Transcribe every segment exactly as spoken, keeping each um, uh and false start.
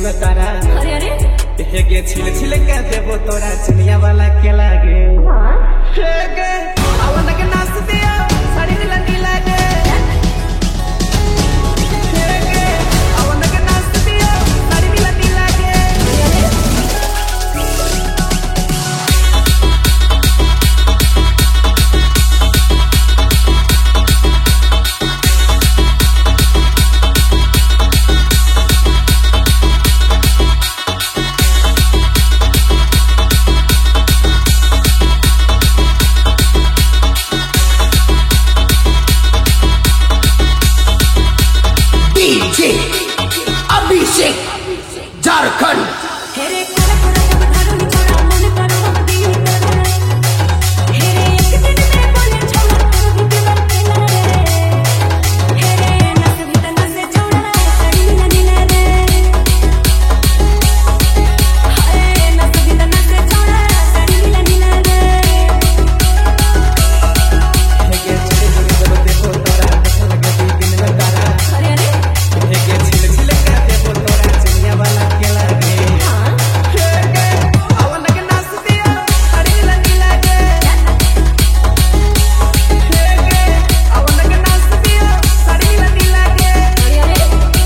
में तारा। अरे अरे हे गे छिल छिल के देबो तोरा चिनिया वाला के लागे। हाँ हे गे आवन के नाच दिया साड़ी नीला नीला गे। हे गे आवन के नाच दिया साड़ी नीला नीला गे। अभिषेक झारखंड। हेरे कोरा कोरा जब धारो छोड़ा मन करो दी करे। हेरे एक दिन में बोले छोड़ा करो भी दिल के रे। हेरे नस भी तना से छोड़ा साड़ी नीला नीला रे। हाय नस भी तना से छोड़ा साड़ी नीला नीला रे। हे गे छिल छिल के देबो तोरा लगे दिन में तारा। अरे अरे हे गे छिल छिल के देबो तोरा चिनिया वाला के लागे। हाँ हे गे आवन के नाच दिया साड़ी नीला नीला गे। हे गे आवन के नाच दिया साड़ी नीला नीला गे। अरे अरे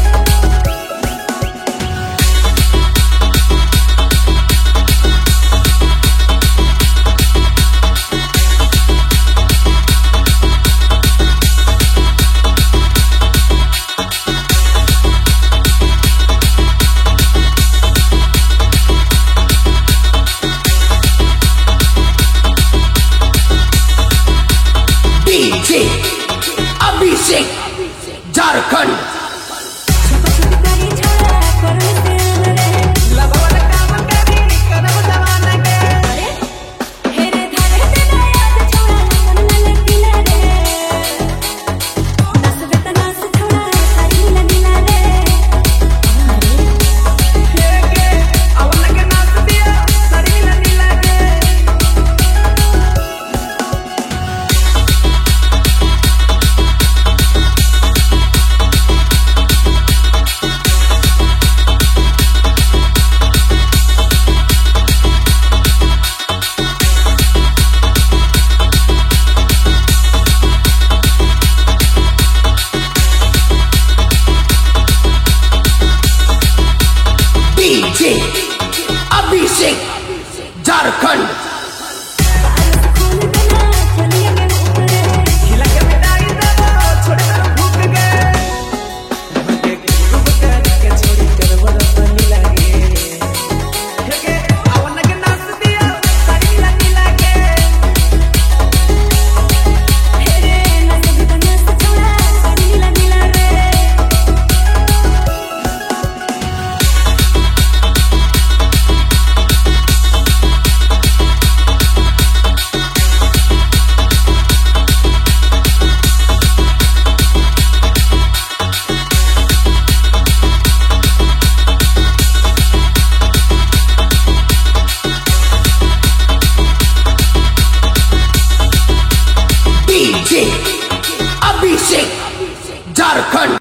डीजे अभिषेक झारखंड। करी छोड़ा करो से रे। लबवा काम करी करब जवाना के। अरे हेरे धारे ते याद छोड़ा मन मन किला रे। नस बेता नस छोड़ा साड़ी नीला नीला रे। अरे हे गे आवन के नाच दिया साड़ी नीला नीला गे। डीजे अभिषेक झारखंड।